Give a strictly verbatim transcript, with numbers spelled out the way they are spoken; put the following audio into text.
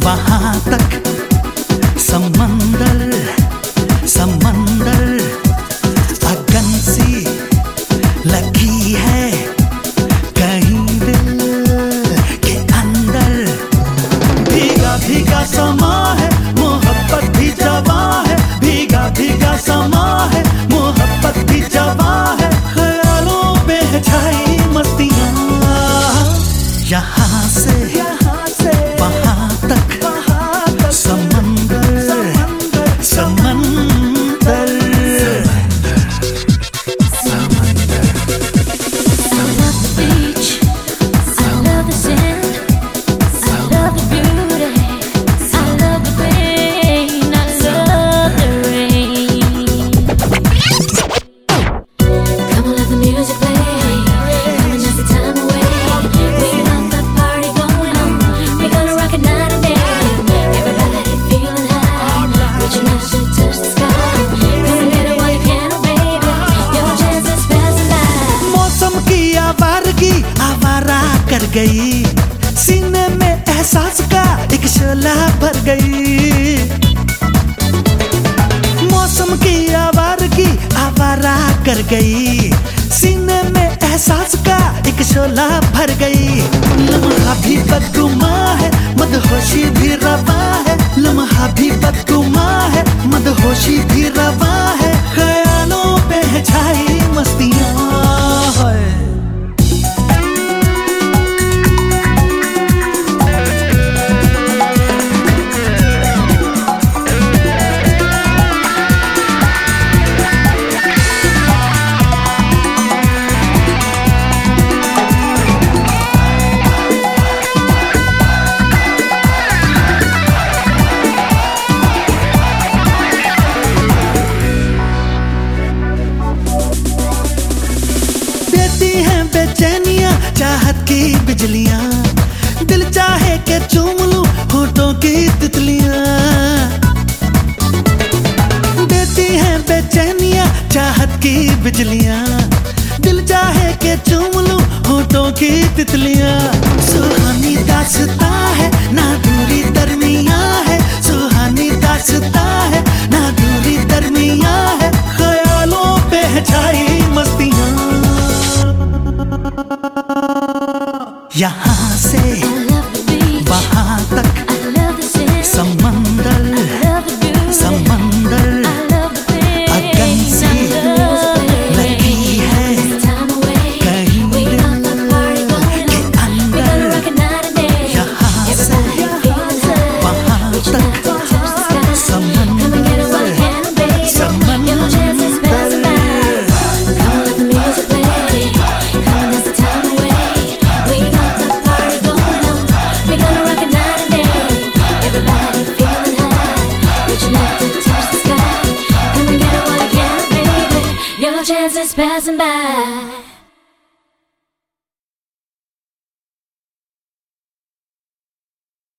वहां तक समंदर समंदर अगन सी लगी है कहीं दिल के अंदर। भीगा भीगा समा है मोहब्बत भी जवा है, भीगा भीगा समा है मोहब्बत भी जवा है। ख्यालों पे है छाई मस्तियाँ, यहाँ से यहाँ से वहाँ तक समंदर समंदर समंदर। I love the beach, I love the sand, I love the beauty, I love the rain, I love the rain. Come on, let the music play, come and dance the time away. We got the party going on, we gonna rock it night and day. Everybody feeling high, reaching out to touch the sky. Come and get it while you can, oh baby, your chance is passing by. मौसम की आवारगी आवारा कर गई, सीने में एहसास का एक शोला भर गई। मौसम की आवारगी आवारा कर गई, सीने में एहसास का एक शोला भर गई। लम्हा भी बदगुमा है मदहोशी भी रवा है, लम्हा भी बदगुमा है मदहोशी भी रवा है। ख्यालों पे है छाई मस्तियाँ है। देती हैं बेचैनियां चाहत की बिजलियां, दिल चाहे के चूम लूं होठों की तितलियां। देती हैं बेचैनियां चाहत की बिजलियां, दिल चाहे के चूम लूं होठों की तितलियां। सुहानी दास्ता है ना दूरी दरमिया है, सुहानी दास्ता है ना दूरी दरमिया है। ख्यालों पे है छाई मस्तियां, यहाँ से I love the beach, वहाँ तक I love the sand, समंदर I love the beauty, समंदर I love the rain, अगन सी I love the rain. लगी है Time away, कहीं we got the party going के on, we अंदर। gonna rock it night and day. यहाँ से Everybody feeling high, वहाँ reaching out तक to touch the sky. Come and समंदर get it while you can, baby. Your chance is passing by. Come on, let the music play, come and dance the time away. We got the party going on, we gonna rock it night and day. Everybody feeling high, reaching out to touch the sky. Come and get it while you can, baby. Your chance is passing by.